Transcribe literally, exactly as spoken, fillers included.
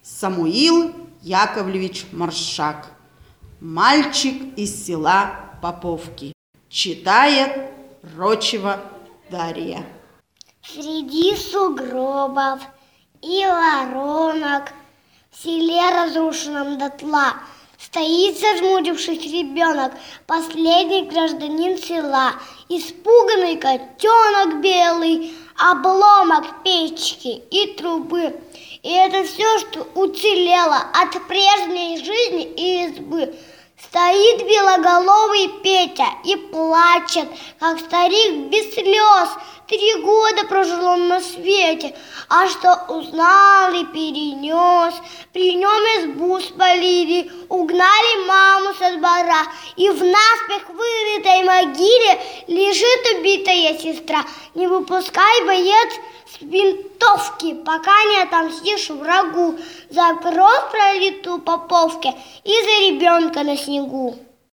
Самуил Яковлевич Маршак. Мальчик из села Поповки. Читает Рочева Дарья. Среди сугробов и воронок в селе, разрушенном дотла, стоит, зажмурившись, ребенок, последний гражданин села. Испуганный котенок белый, обломок печки и трубы. И это все, что уцелело от прежней жизни и избы. Стоит белоголовый Петя и плачет, как старик без слез. Три года прожил он на свете, а что узнал и перенес. При нем избу спалили, угнали маму со двора, и в наспех вырытой могиле лежит убитая сестра. Не выпускай, боец, с винтовки, пока не отомстишь врагу за кровь, пролитую Поповке, и за ребенка на снегу.